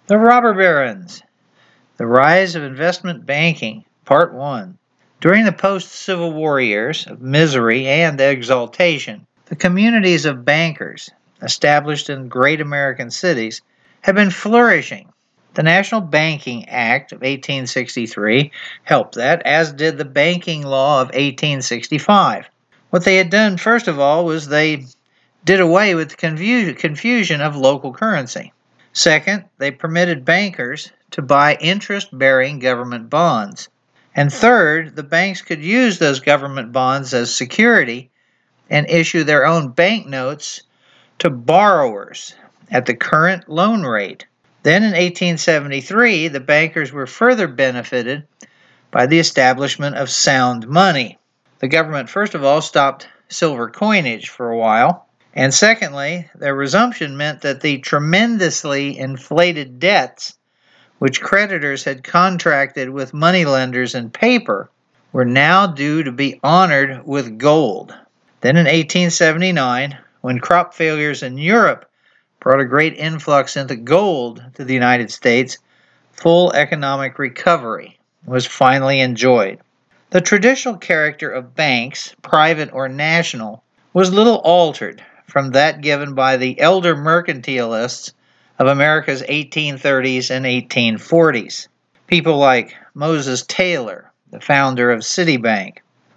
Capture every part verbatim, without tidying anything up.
The Robber Barons. The Rise of Investment Banking, Part one. During the post-Civil War years of misery and exaltation, the communities of bankers, established in great American cities, have been flourishing. The National Banking Act of eighteen sixty-three helped that, as did the Banking Law of eighteen sixty-five. What they had done, first of all, was they did away with the confusion of local currency. Second, they permitted bankers to buy interest-bearing government bonds. And third, the banks could use those government bonds as security and issue their own banknotes to borrowers at the current loan rate. Then in eighteen seventy-three, the bankers were further benefited by the establishment of sound money. The government, first of all, stopped silver coinage for a while. And secondly, their resumption meant that the tremendously inflated debts which creditors had contracted with moneylenders in paper were now due to be honored with gold. Then in eighteen seventy-nine, when crop failures in Europe brought a great influx into gold to the United States, full economic recovery was finally enjoyed. The traditional character of banks, private or national, was little altered from that given by the elder mercantilists of America's eighteen thirties and eighteen forties. People like Moses Taylor, the founder of Citibank,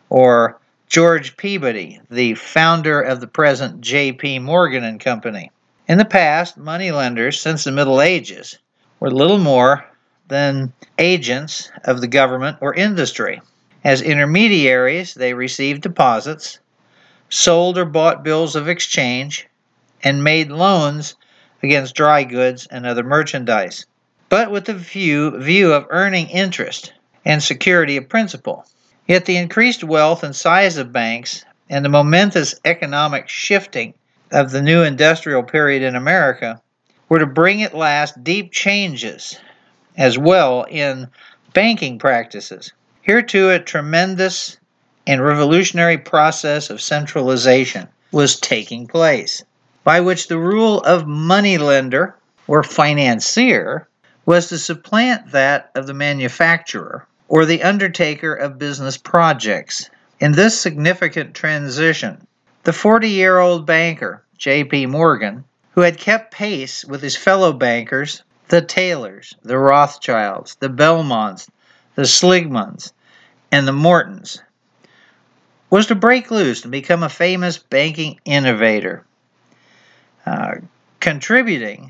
or George Peabody, the founder of the present J P Morgan and Company. In the past, moneylenders, since the Middle Ages, were little more than agents of the government or industry. As intermediaries, they received deposits, sold or bought bills of exchange, and made loans against dry goods and other merchandise, but with the view, view of earning interest and security of principal. Yet the increased wealth and size of banks and the momentous economic shifting of the new industrial period in America were to bring at last deep changes as well in banking practices. Here too a tremendous and revolutionary process of centralization was taking place, by which the rule of moneylender or financier was to supplant that of the manufacturer or the undertaker of business projects. In this significant transition, the forty-year-old banker, J P Morgan, who had kept pace with his fellow bankers, the Taylors, the Rothschilds, the Belmonts, the Sligmans, and the Mortons, was to break loose and become a famous banking innovator, uh, contributing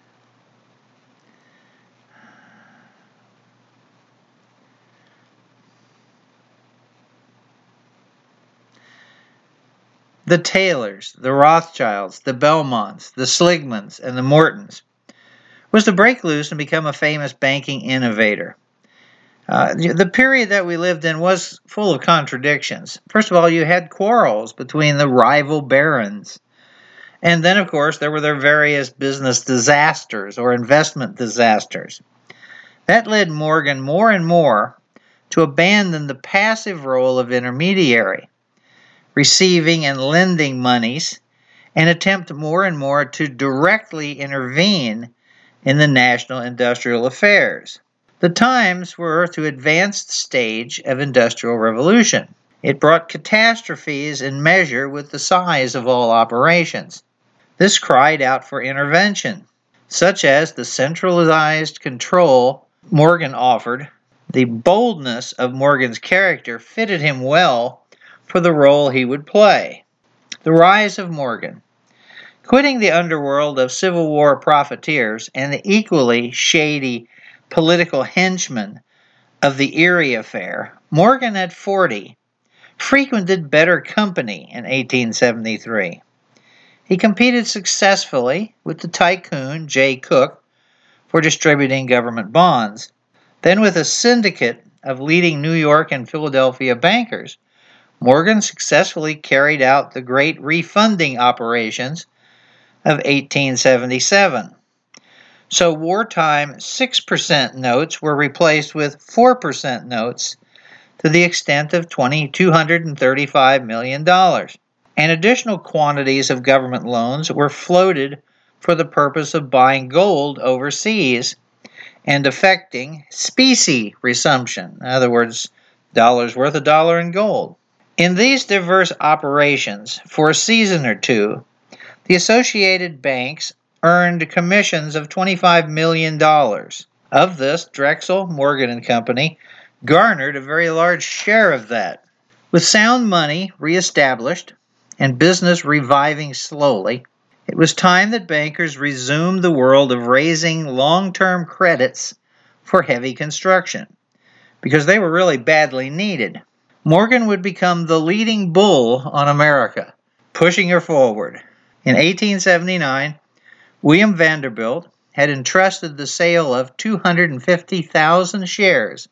the Taylors, the Rothschilds, the Belmonts, the Sligmans, and the Mortons, was to break loose and become a famous banking innovator. Uh, the period that we lived in was full of contradictions. First of all, you had quarrels between the rival barons. And then, of course, there were their various business disasters or investment disasters. That led Morgan more and more to abandon the passive role of intermediary, receiving and lending monies, and attempt more and more to directly intervene in the national industrial affairs. The times were to advanced stage of industrial revolution. It brought catastrophes in measure with the size of all operations. This cried out for intervention, such as the centralized control Morgan offered. The boldness of Morgan's character fitted him well for the role he would play. The rise of Morgan. Quitting the underworld of Civil War profiteers and the equally shady political henchmen of the Erie affair, Morgan at forty frequented better company in eighteen seventy-three. He competed successfully with the tycoon Jay Cooke for distributing government bonds, then with a syndicate of leading New York and Philadelphia bankers. Morgan successfully carried out the great refunding operations of eighteen seventy-seven. So wartime six percent notes were replaced with four percent notes to the extent of two hundred thirty-five million dollars. And additional quantities of government loans were floated for the purpose of buying gold overseas and effecting specie resumption. In other words, dollars worth a dollar in gold. In these diverse operations, for a season or two, the associated banks earned commissions of twenty-five million dollars. Of this, Drexel, Morgan and Company garnered a very large share of that. With sound money reestablished and business reviving slowly, it was time that bankers resumed the world of raising long-term credits for heavy construction, because they were really badly needed. Morgan would become the leading bull on America, pushing her forward. In eighteen seventy-nine, William Vanderbilt had entrusted the sale of two hundred fifty thousand shares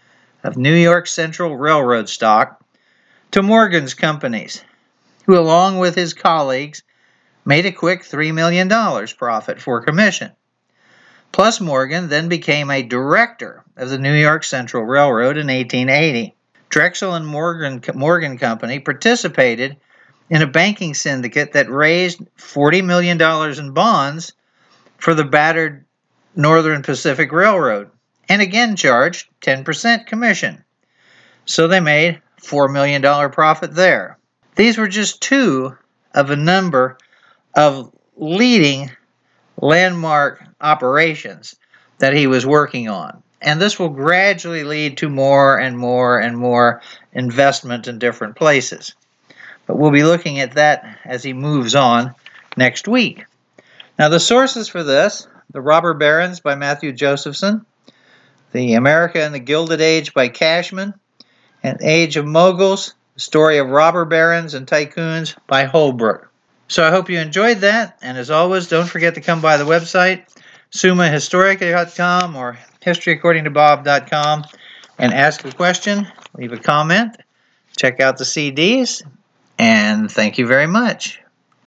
of New York Central Railroad stock to Morgan's companies, who, along with his colleagues, made a quick three million dollars profit for commission. Plus, Morgan then became a director of the New York Central Railroad in eighteen eighty. Drexel and Morgan, Morgan Company participated in a banking syndicate that raised forty million dollars in bonds for the battered Northern Pacific Railroad, and again charged ten percent commission. So they made four million dollars profit there. These were just two of a number of leading landmark operations that he was working on. And this will gradually lead to more and more and more investment in different places. But we'll be looking at that as he moves on next week. Now, the sources for this: The Robber Barons by Matthew Josephson, The America in the Gilded Age by Cashman, and Age of Moguls, The Story of Robber Barons and Tycoons by Holbrook. So I hope you enjoyed that, and as always, don't forget to come by the website, summa historica dot com or history according to bob dot com, and ask a question, leave a comment, check out the C Ds, and thank you very much.